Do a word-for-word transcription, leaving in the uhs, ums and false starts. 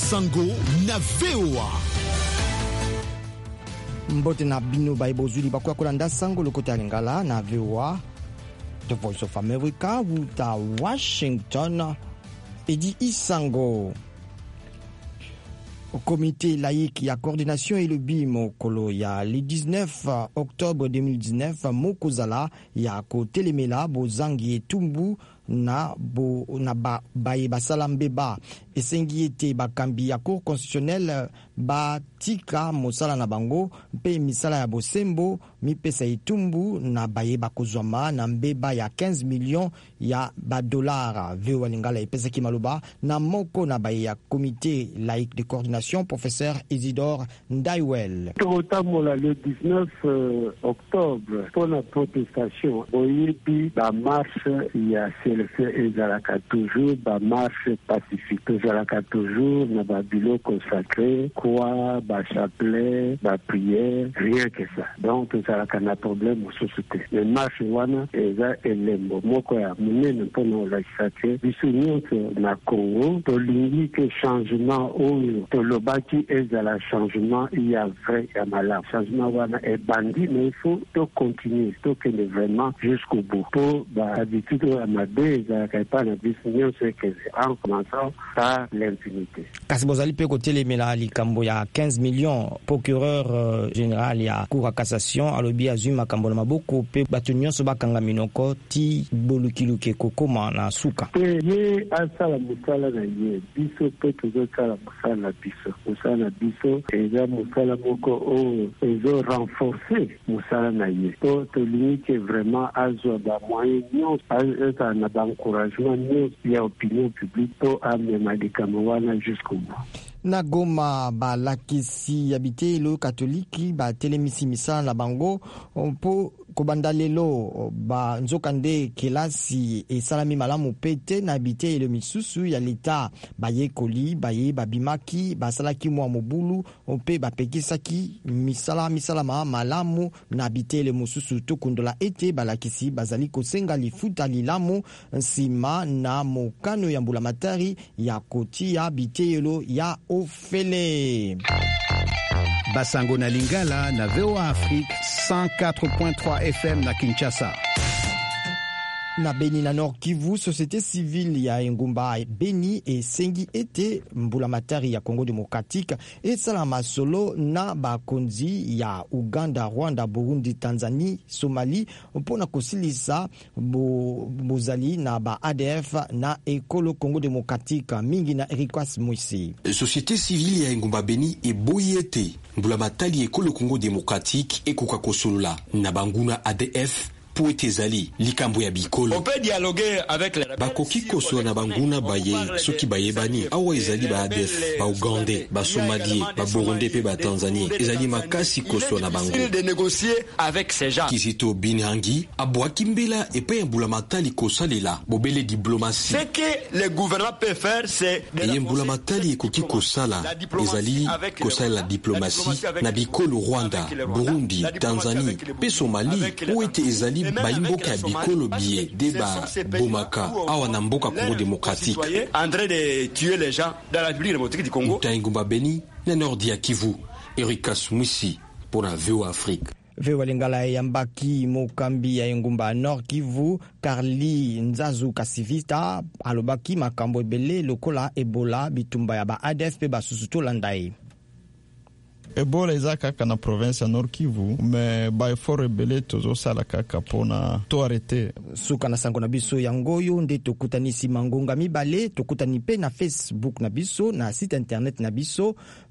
Sango na V O A. Mbote na bino baibozuli bakwa kolanda sango lokota ya lingala na V O A. The Voice of America wuta Washington. Edi Isango. Au comité laïque ya coordination et le bimo kolo ya le dix-neuf octobre deux mille dix-neuf mokozala ya ko telemela bozangi etumbu na bo na ba baye basala mbeba esengi ete bakambi ya cour constitutionnelle batika mosala na bango mpe misala ya bosembo mipesa etumbu na baye bakozwama na mbeba ya quinze millions ya badolara. V O A lingala epesa kimaloba na moko na baye ya comité laïque de coordination professeur Isidore Ndaiwel. Totamola le dix-neuf octobre pour la protestation oyebi ba marche ya le fait ezalaka toujours ba marche pacifique ezalaka toujours na ba bilo consacré quoi ba chapelet ba prière rien que ça donc ezalaka na problème au société les marches wana eza elembo moko ya munene mpona la sacré biso nyonso na Congo tolingi ke changement oyo tolobaki ezala changement il y a vrai ya malamu changement wana est bandit mais il faut to continuer to que vraiment jusqu'au bout pour ba habitude ya mabe en commençant par l'impunité. Kasi bozali pe kotelemela likambo ya quinze millions procureur euh, général ya cour à cassation alobi azwi makambo na maboko pe bato nyonso bakanga minoko ti bolukiluke kokoma na suka. Ye asala musala na ye biso pe tozosala musala na biso musala na biso eza musala moko o ezo renforcer musala na ye to tolingi vraiment azwa ba moyen nyonso eza na encouragement ya opinion publique pour amener médicaments wana jusqu'au bout. Na Goma balakisi habité le catholique ba telemisi misala na bango mpo kobanda lelo ba nzokande kelasi esalami malamu pete na habité le misusu ya leta baye koli baye babimaki basalaki mwa mobulu mpe bapekisaki misala misala ma malamu na habité le mususu tokundola ete balakisi bazali kosenga lifuta lilamu nsima na mokano ya mbulamatari ya koti ya habité lo ya ofele. Basango na Lingala na V O A Afrique cent quatre point trois F M na Kinshasa. Na Beni na Nord Kivu, société civile ya Engumba Beni et Sengi ete mbulamatari ya Congo démocratique et salama solo na bakonzi ya Uganda, Rwanda, Burundi, Tanzanie, Somalie mpona kosilisa bo, bozali na ba A D F na ekolo Congo démocratique mingi na Erikwas Moisi. Société civile ya Engumba Beni e boyete mbulamatari ekolo Congo démocratique e kokakosolola na banguna A D F pour etezali likambo ya bikolo. On peut dialoguer avec les bakoki koso na banguna baye soki baye bani awa ezali ba A D F ba Ugandais ba Somalie ba Burundi pe ba Tanzanie ezali makasi koso na bango de négocier avec ces gens. Kizito Binhangi abwaki mbela epe mbulamatali kosalela bobele diplomatie. Ce que le gouvernement peut faire c'est de mbulamatali ekoki kosala ezali kosalela diplomatie na bikolo Rwanda, Burundi, Tanzanie pe Somalie où ete ezali baimboka ya bikolo bie deba bomaka awa na mboka Congo démocratique en train de tuer les gens dans la République démocratique du Congo. Engumba Beni na Nord ya Kivu. Erikwas Moisi pour la V O A Afrique. V O A lingala ya mbaki mokambi ya Engumba Nord Kivu Carly Nzazu Kasivita alobaki makambo ebele lokola Ebola bitumba ya ba A D F pe basusu to landai. Ebola eza kaka na province ya Nord Kivu me ba effort rebele tozo sala kaka pona to arrêter suka na sango na biso ya ngoyo nde tokutanisi mangonga mibale tokutani pe na Facebook na biso na site internet na biso